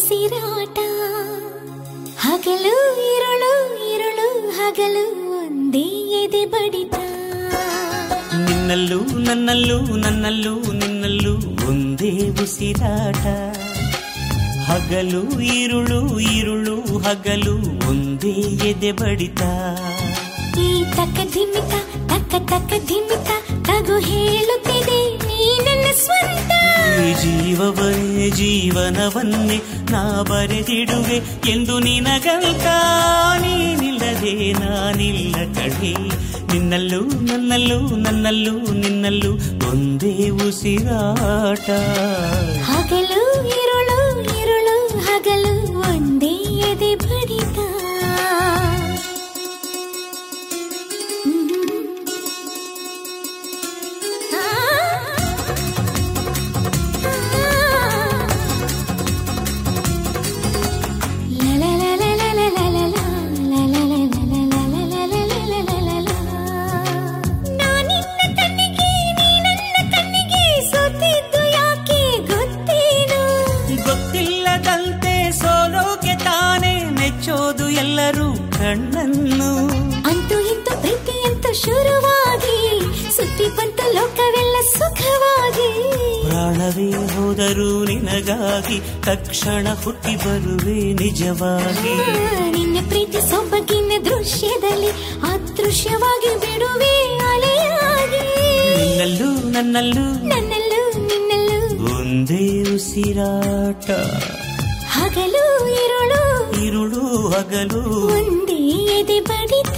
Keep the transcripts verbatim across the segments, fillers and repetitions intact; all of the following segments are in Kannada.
ಉಸಿರಾಟ ಹಗಲು ಇರುಳು ಇರುಳು ಹಗಲು ಒಂದೇ ಎದೆ ಬಡಿತ ನಿನ್ನಲ್ಲೂ ನನ್ನಲ್ಲೂ ನನ್ನಲ್ಲೂ ನಿನ್ನಲ್ಲೂ ಒಂದೇ ಉಸಿರಾಟ ಹಗಲು ಇರುಳು ಇರುಳು ಹಗಲು ಒಂದೇ ಎದೆ ಬಡಿತ ಈ ತಕ್ಕ ಧಿಮಿತ ತಕ್ಕ ತಕ್ಕ ಧಿಮಿತ ತಗು ಹೇಳುತ್ತಿದೆ ನೀ ನನ್ನ ಸ್ವಂತ ಈ ಜೀವವನ್ನೇ ಜೀವನವನ್ನೇ ನಾ ಬರೆದಿಡುವೆ ಎಂದು ನಿನಗಂತ ನೀನಿಲ್ಲದೆ ನಾನಿಲ್ಲ ಕಡೆ ನಿನ್ನಲ್ಲೂ ನನ್ನಲ್ಲೂ ನನ್ನಲ್ಲೂ ನಿನ್ನಲ್ಲೂ ಒಂದೇ ಉಸಿರಾಟ ಹಗಲು ಇರುಳು ಇರುಳು ಹಗಲು ಒಂದೇ ಎದೆ ಬಡಿತ ಎಲ್ಲರೂ ಕಣ್ಣನ್ನು ಅಂತೂ ಇಂತೂ ಪ್ರೀತಿ ಅಂತೂ ಶುರುವಾಗಿ ಸುತ್ತಿ ಬಂತ ಲೋಕವೆಲ್ಲ ಸುಖವಾಗಿ ಪ್ರಾಣವೇ ಹೋದರೂ ನಿನಗಾಗಿ ತಕ್ಷಣ ಹುಟ್ಟಿ ಬರುವೆ ನಿಜವಾಗಿ ನಿನ್ನ ಪ್ರೀತಿ ಸೊಬಗಿನ ದೃಶ್ಯದಲ್ಲಿ ಅದೃಶ್ಯವಾಗಿ ಬಿಡುವೆ ಅಲೆಯಾಗಿ ನಿನ್ನಲ್ಲೂ ನನ್ನಲ್ಲೂ ನನ್ನಲ್ಲೂ ನಿನ್ನಲ್ಲೂ ಒಂದೇ ಉಸಿರಾಟ ಹಗಲು ಇರುಳು ಇರುಳು ಹಗಲು ಒಂದೇ ಎದೆ ಬಡಿತ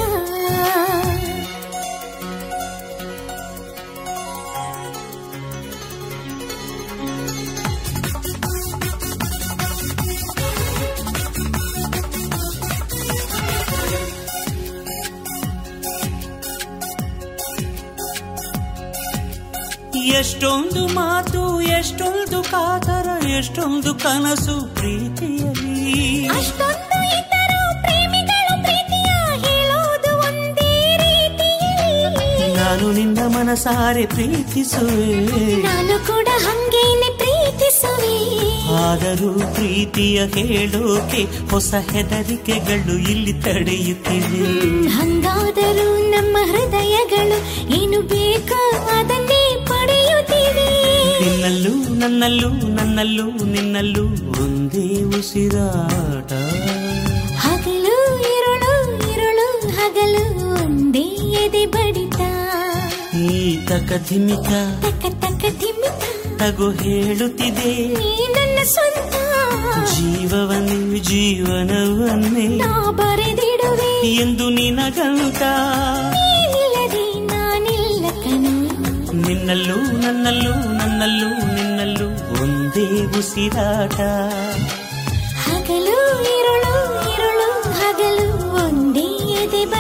ಎಷ್ಟೊಂದು ಮಾತು ಎಷ್ಟೊಂದು ಕಾತರ ಎಷ್ಟೊಂದು ಕನಸು ಪ್ರೀತಿಯಲ್ಲಿ ಅಷ್ಟೊಂದು ಇದ್ದರೂ ಪ್ರೇಮಿಗಳು ಪ್ರೀತಿಯ ಹೇಳೋದು ಒಂದೇ ರೀತಿಯಲ್ಲಿ ನಾನು ನಿನ್ನ ಮನಸಾರೆ ಪ್ರೀತಿಸುವೆ ನಾನು ಕೂಡ ಹಂಗೇನೆ ಪ್ರೀತಿಸುವೆ ಆದರೂ ಪ್ರೀತಿಯ ಹೇಳೋಕೆ ಹೊಸ ಹೆದರಿಕೆಗಳು ಇಲ್ಲಿ ತಡೆಯುತ್ತಿವೆ ಹಂಗಾದರೂ ನಮ್ಮ ಹೃದಯಗಳು ಏನು ಬೇಕೋ ಅದನ್ನೇ ಪಡೆಯುತ್ತಿವೆ ನಿನ್ನಲ್ಲೂ ನನ್ನಲ್ಲೂ ನನ್ನಲ್ಲೂ ನಿನ್ನಲ್ಲೂ ಒಂದೇ ಉಸಿರಾಟ ಹಗಲು ಇರುಳು ಇರುಳು ಹಗಲು ಒಂದೇ ಎದೆ ಬಡಿತ ಈ ತಕ ಧಿಮಿತ ತಕ್ಕ ತಕ್ಕ ಧಿಮಿತ ತಗು ಹೇಳುತ್ತಿದೆ ನೀ ನನ್ನ ಸ್ವಂತ ಜೀವವನ್ನೇ ಜೀವನವನ್ನೇ ನಾ ಬರೆದಿಡುವೆ ಎಂದು ನಿನಗಂತ ನೀನಿಲ್ಲದೆ ನಾನಿಲ್ಲ ಕಣೋ ನಿನ್ನಲ್ಲೂ ನನ್ನಲ್ಲೂ ನನ್ನಲ್ಲೂ ನಿನ್ನಲ್ಲೂ ಒಂದೇ ಉಸಿರಾಟ ಹಗಲು ಇರುಳು ಇರುಳು ಹಗಲು ಒಂದೇ ಎದೆ